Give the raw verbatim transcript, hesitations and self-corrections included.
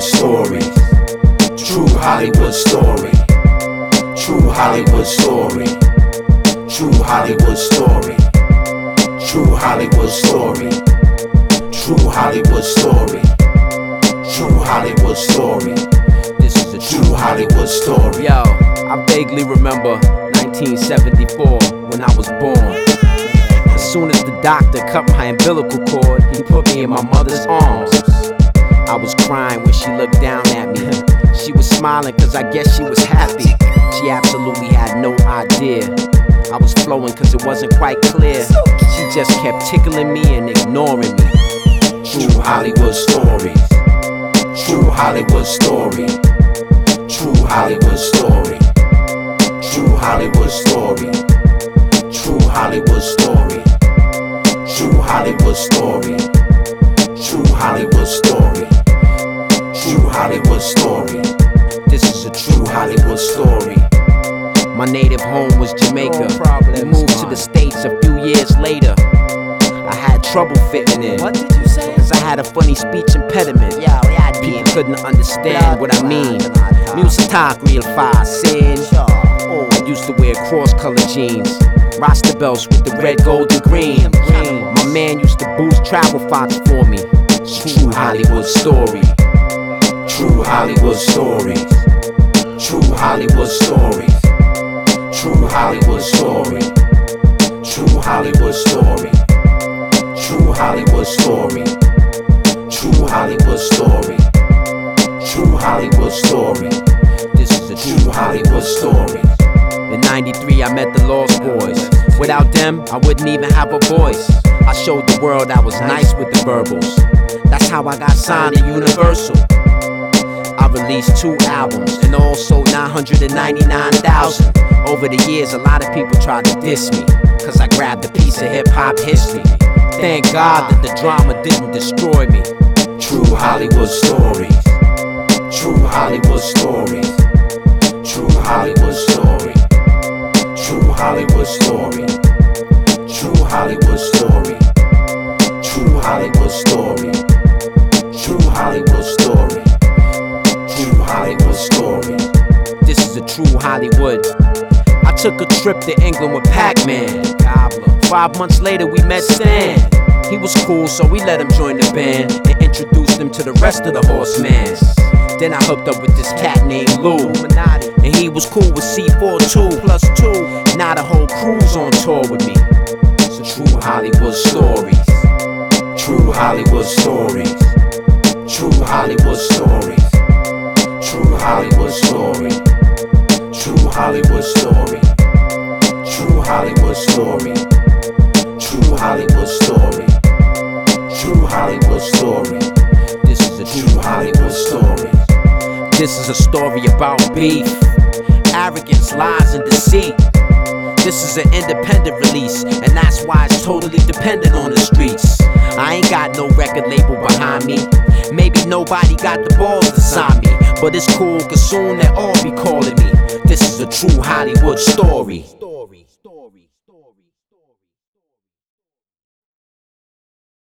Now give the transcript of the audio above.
story. True Hollywood story. True Hollywood story. True Hollywood story. True Hollywood story. True Hollywood story. True Hollywood story. This is a True Hollywood story. Yo, I vaguely remember nineteen seventy-four when I was born. As soon as the doctor cut my umbilical cord, he put me in my mother's arms. I was crying when she looked down at me. She was smiling cause I guess she was happy. She absolutely had no idea I was flowing cause it wasn't quite clear. She just kept tickling me and ignoring me. True Hollywood stories. True Hollywood story. True Hollywood story. True Hollywood story. True Hollywood story. True Hollywood story. True Hollywood story. True Hollywood story. This is a True Hollywood story. My native home was Jamaica. We moved to the States a few years later. I had trouble fitting in. What did you say? Cause I had a funny speech impediment. Yeah, we had People couldn't understand what I mean. Music talk real fast, sin. I used to wear cross-colored jeans, Rasta belts with the red, gold, and green. My man used to boost Travel Fox for me. True Hollywood story. True Hollywood stories. True Hollywood stories. True Hollywood story. True Hollywood story. True Hollywood story. True Hollywood story. True Hollywood story. This is a True Hollywood story. In ninety-three I met the Lost Boys. Without them, I wouldn't even have a voice. I showed the world I was nice with the verbals. That's how I got signed to Universal. I released two albums and all sold nine hundred ninety-nine thousand. Over the years, a lot of people tried to diss me, cause I grabbed a piece of hip-hop history. Thank God that the drama didn't destroy me. True Hollywood stories. True Hollywood stories. True Hollywood story. True Hollywood story. True Hollywood story. True Hollywood story. True Hollywood story. True Hollywood story. This is a true Hollywood. I took a trip to England with Pac-Man. Five months later we met Stan. He was cool, so we let him join the band and introduced him to the rest of the Horsemen. Then I hooked up with this cat named Lou, and he was cool with C four too, plus two. Now the whole crew's on tour with me. It's a true Hollywood stories. True Hollywood stories. True Hollywood stories. True Hollywood story. True Hollywood story. True Hollywood story. True Hollywood story. True Hollywood story. This is a True Hollywood story. This is a story about beef, arrogance, lies, and deceit. This is an independent release, and that's why it's totally dependent on the streets. I ain't got no record label behind me. Maybe nobody got the balls to sign me, but it's cool, cause soon they'll all be calling me. This is a true Hollywood story.